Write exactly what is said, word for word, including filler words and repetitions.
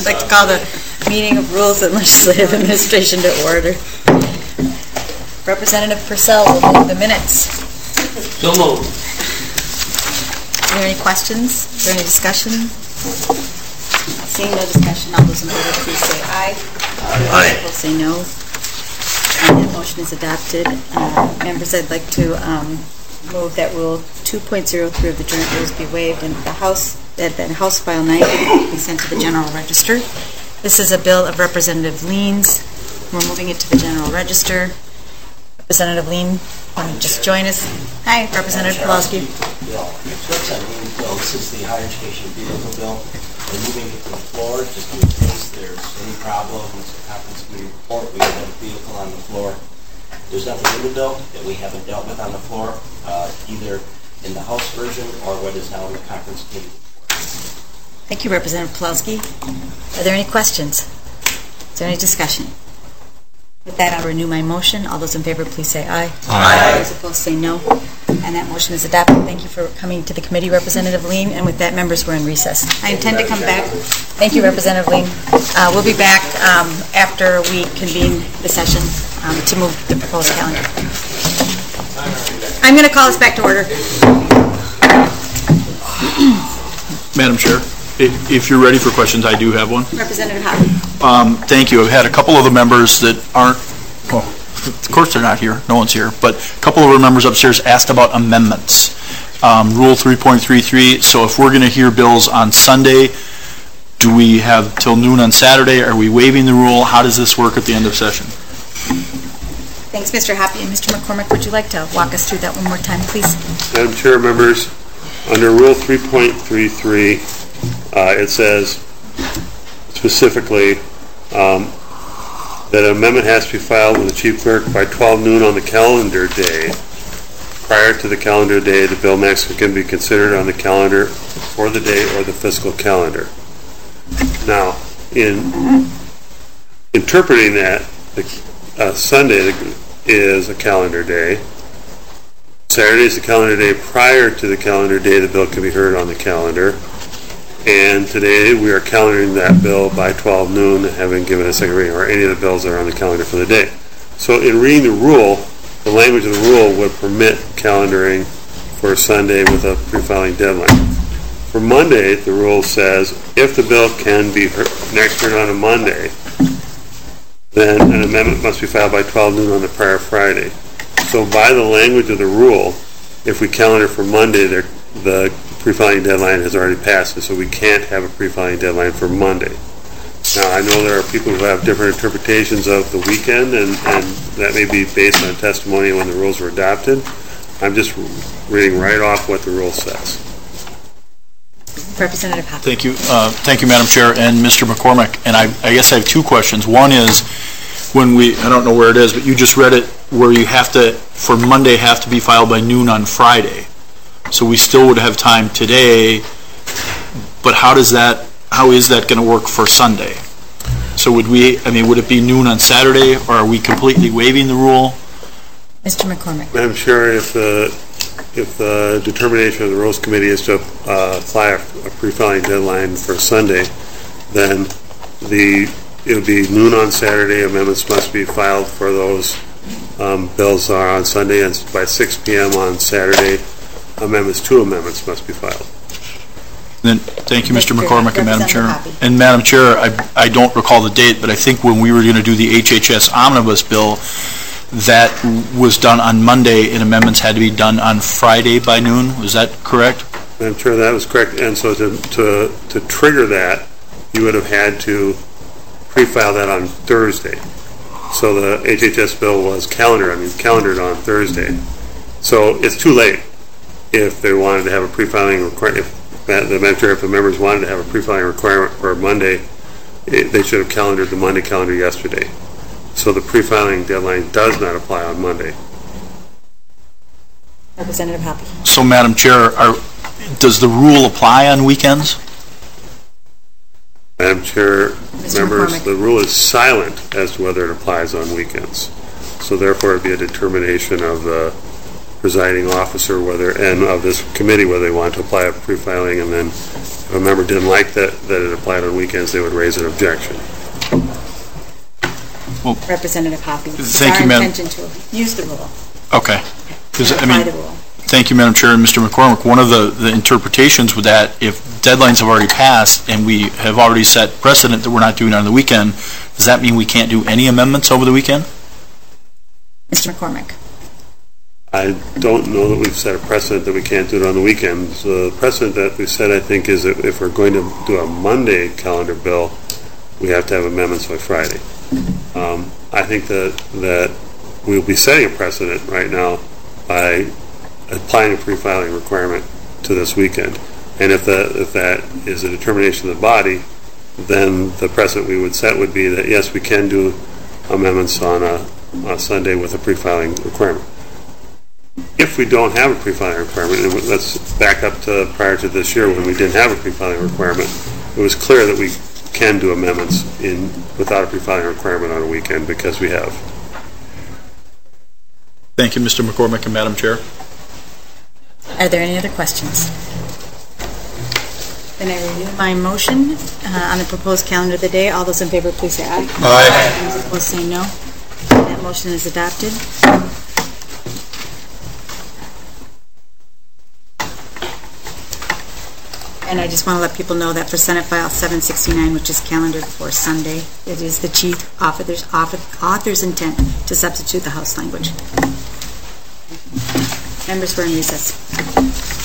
I'd like to call the meeting of Rules and Legislative Administration to order. Representative Purcell will move the minutes. So moved. Are there any questions? Is there any discussion? Seeing no discussion, all those in favor please say aye. Aye. Those say no. And that motion is adopted. Uh, members, I'd like to um, move that Rule two point oh three of the joint rules be waived and the House, that then House File ninety be sent to the General Register. This is a bill of Representative Lean's. We're moving it to the General Register. Representative Lean, want to just join us? Hi, Representative Pawlowski. Bill. What's on Lean's bill? This is the higher education vehicle bill. We're moving it to the floor just in case there's any problems. Conference committee report, we have a vehicle on the floor. There's nothing in the bill that we haven't dealt with on the floor, uh, either in the House version or what is now in the conference committee. Thank you, Representative Pawlowski. Are there any questions? Is there any discussion? With that, I'll renew my motion. All those in favor, please say aye. Aye. Those opposed, say no. And that motion is adopted. Thank you for coming to the committee, Representative Lean. And with that, members, we're in recess. I intend to come back. Thank you, Representative Lean. Uh, we'll be back um, after we convene the session um, to move the proposed calendar. I'm going to call us back to order. Madam Chair, if you're ready for questions, I do have one. Representative Hoppe. Um, thank you. I've had a couple of the members that aren't, well, of course they're not here. No one's here. But a couple of our members upstairs asked about amendments. Um, Rule three point three three, so if we're going to hear bills on Sunday, do we have till noon on Saturday? Are we waiving the rule? How does this work at the end of session? Thanks, Mister Hoppe. And Mister McCormick, would you like to walk us through that one more time, please? Madam Chair, members, under Rule three point three three, uh, it says specifically um, that an amendment has to be filed with the Chief Clerk by twelve noon on the calendar day. Prior to the calendar day, the bill next can be considered on the calendar for the day or the fiscal calendar. Now, in interpreting that, the, uh, Sunday is a calendar day. Saturday is the calendar day. Prior to the calendar day, the bill can be heard on the calendar. And today we are calendaring that bill by twelve noon, having given a second reading, or any of the bills that are on the calendar for the day. So in reading the rule, the language of the rule would permit calendaring for Sunday with a pre-filing deadline. For Monday, the rule says if the bill can be heard, next heard on a Monday, then an amendment must be filed by twelve noon on the prior Friday. So by the language of the rule, if we calendar for Monday, the pre-filing deadline has already passed, so we can't have a pre-filing deadline for Monday. Now, I know there are people who have different interpretations of the weekend, and, and that may be based on testimony when the rules were adopted. I'm just reading right off what the rule says. Representative Hoppe. Thank you. Uh, thank you, Madam Chair, and Mister McCormick. And I, I guess I have two questions. One is, when we, I don't know where it is, but you just read it where you have to, for Monday, have to be filed by noon on Friday. So we still would have time today, but how does that, how is that going to work for Sunday? So would we, I mean, would it be noon on Saturday, or are we completely waiving the rule? Mister McCormick. Madam Chair, if the, if the determination of the Rules Committee is to uh, apply a, a pre-filing deadline for Sunday, then the it'll be noon on Saturday. Amendments must be filed for those um, bills are on Sunday, and by six p m on Saturday, amendments, two amendments must be filed. Then, thank you, Mister McCormick and Madam Chair. Hoppe. And Madam Chair, I, I don't recall the date, but I think when we were going to do the H H S omnibus bill, that was done on Monday, and amendments had to be done on Friday by noon. Was that correct? Madam Chair, that was correct. And so to to to trigger that, you would have had to pre-file that on Thursday. So the H H S bill was calendared. I mean, calendared on Thursday. So it's too late if they wanted to have a pre-filing requirement. If the Madam Chair, if the members wanted to have a pre-filing requirement for Monday, it, they should have calendared the Monday calendar yesterday. So the pre-filing deadline does not apply on Monday. Representative Hoppe. So, Madam Chair, are, does the rule apply on weekends? Madam Chair, Mister members, McCormick. the rule is silent as to whether it applies on weekends. So therefore, it would be a determination of the presiding officer whether, and of this committee, whether they want to apply a pre-filing and then if a member didn't like that, that it applied on weekends, they would raise an objection. Representative Hoppy. Thank you, ma'am. It's our intention to use the rule. Okay. 'Cause, I Apply mean, the rule. thank you, Madam Chair, and Mister McCormick. One of the, the interpretations with that, if deadlines have already passed and we have already set precedent that we're not doing on the weekend, does that mean we can't do any amendments over the weekend? Mister McCormick. I don't know that we've set a precedent that we can't do it on the weekends. The precedent that we set, I think, is that if we're going to do a Monday calendar bill, we have to have amendments by Friday. Um, I think that that we'll be setting a precedent right now by applying a pre-filing requirement to this weekend. And if that, if that is a determination of the body, then the precedent we would set would be that, yes, we can do amendments on a, a Sunday with a pre-filing requirement. If we don't have a pre-filing requirement, and let's back up to prior to this year when we didn't have a pre-filing requirement, it was clear that we can do amendments in without a pre-filing requirement on a weekend because we have. Thank you, Mister McCormick and Madam Chair. Are there any other questions? Then I review my motion uh, on the proposed calendar of the day. All those in favor, please say aye. Aye. Those opposed, say no. That motion is adopted. And I just want to let people know that for Senate File seven sixty-nine, which is calendared for Sunday, it is the chief author's, author's intent to substitute the House language. Members, we're in recess.